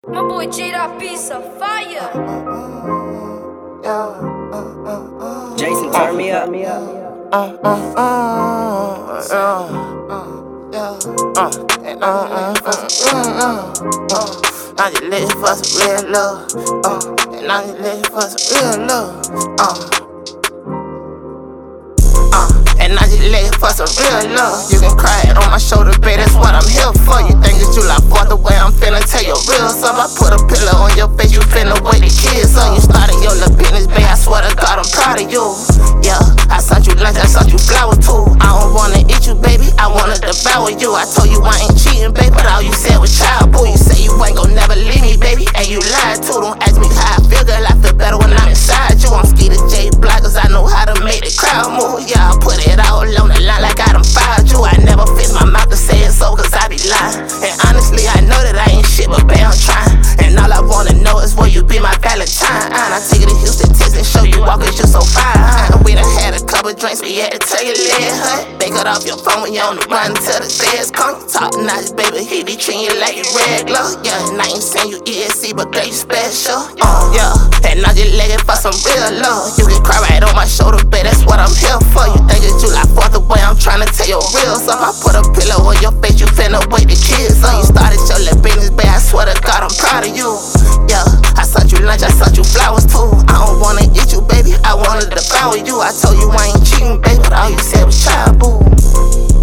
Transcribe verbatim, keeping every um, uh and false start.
My boy J Dot Beats a fire. Jason, turn me up. Uh, uh, uh, uh, yeah, uh, and uh, uh, uh, uh, uh, now you live for some real love, uh, and now you live for some real love, uh, uh, and now you live for some real love. You can cry it on my shoulder, babe, that's what I'm here for. You think that you like for the way I'm feeling, tell your real self. I put a pillow on your face, you finna wake the kids up. You started your little business, babe, I swear to God, I'm proud of you. Yeah, I sent you lunch, I sent you flowers too. I don't wanna eat you, baby, I wanna devour you. I told you I ain't cheating, baby, but all you said was child boo. You say you ain't gon' never leave me, baby, and you lied too. Don't ask me how I feel, girl, I feel better when I'm inside you. I'm Skeeter J Block, cause I know how to make the crowd move. Yeah, I put it all on the line like I done fired you. I never fix my mouth to say it so, cause I be lying. And honestly, I know that I ain't shit, but babe, I'm trying. And all I wanna know is will you be my Valentine. I take you to Houston, Texas, and show you all cause you so fine. We done had a couple drinks, we had to tell you lead, huh? They cut off your phone when you on the run till the feds come. Talk nice, baby, he be treating you like you regular. Yeah, and I ain't saying you E S C, but girl, you special. Uh, yeah, and now you legging for some real love. You can cry right on my shoulder, babe, that's what I'm here for. You think that you like for the way I'm trying to tell your real self. I put a pillow on your face, you finna wake the kids up. You started your little business, babe, I swear to God, I'm proud of you. Yeah, I sent you lunch, I sent you flowers too. I don't wanna eat you, baby, I wanna devour you. I told you I ain't cheating, baby, but all you said was child boo.